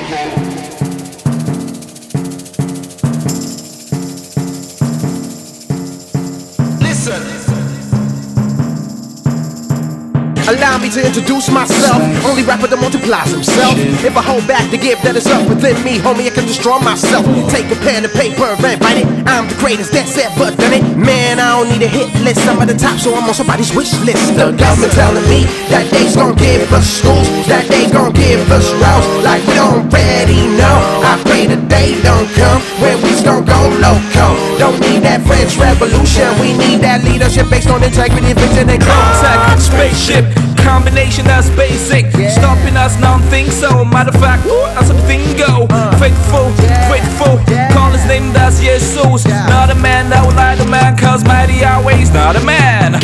Allow me to introduce myself. Only rapper that multiplies himself. If I hold back the gift that is up within me, homie, I can destroy myself. Take a pen and paper and write it. I'm the greatest that's ever done it. Man, I don't need a hit list. I'm at the top, so I'm on somebody's wish list. The government telling me that they's gon' give us schools, that they gon' give us routes like we don't already know. I pray the day don't come when we's gon' go loco. Don't need that French Revolution. We need that leadership based on integrity, vision, and contact. Spaceship combination that's basic. Stopping us, none think so. Matter of fact, that's how the thing go. Faithful, grateful. Call his name, that's Jesus. Not a man that will lie to man, cause mighty Yahweh's not a man.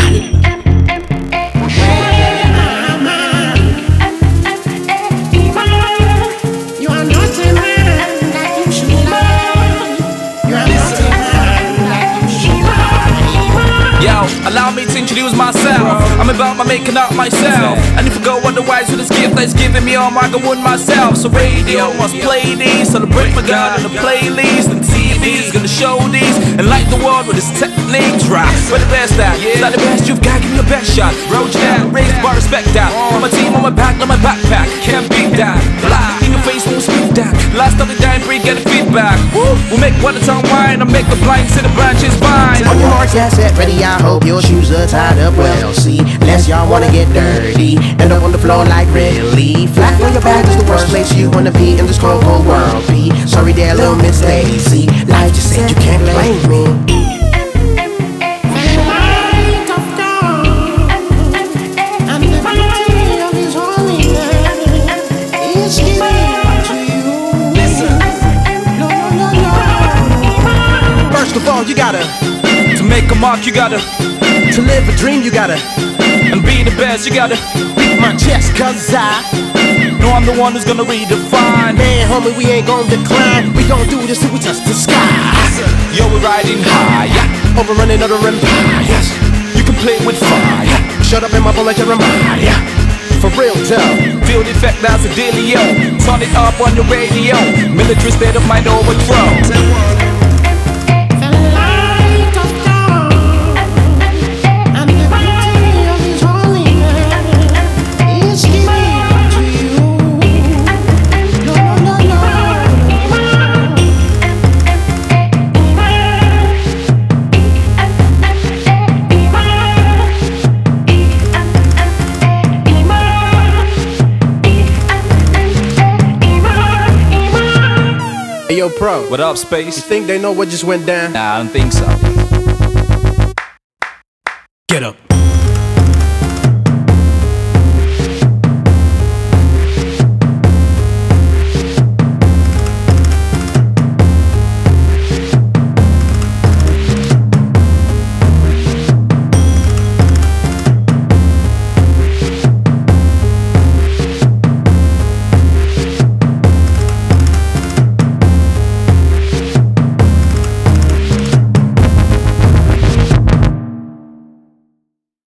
Allow me to introduce myself. I'm about my making up myself. And if I go otherwise with this gift that's giving me all my wound myself. So radio must play these, celebrate my God on the playlist. And TV's gonna show these and light the world with its techniques. Right, where the best at? Not the best, you've got to give me your best shot. Roach down, raise bar, respect that. On my team, on my back, on my backpack. Can't beat that. Lie in your face, won't speak that. Last of the dying breed, get the feedback. We'll make one at a time wine. I'll make the blind see the branches fine. On your mark, get set, ready, I hope your shoes are tied up well. See, lest y'all wanna get dirty, end up on the floor like really. Flat on your back is the worst place you wanna be in this cold, cold world. Be sorry there, little Miss Daisy. Life just said you can't blame me. First of all, you gotta make a mark, you gotta to live a dream, you gotta and be the best, you gotta beat my chest, cause I know I'm the one who's gonna redefine. Man, homie, we ain't gon' decline. We gon' do this till we touch the sky. Yo, we're riding high, overrunning other empires. You can play with fire. Shut up in my bullet, Jeremiah. For real, tell. Field effect, that's a dealio. Turn it up on your radio. Military state of mind overthrow. Hey, yo, Pro. What up, Space? You think they know what just went down? Nah, I don't think so. Get up.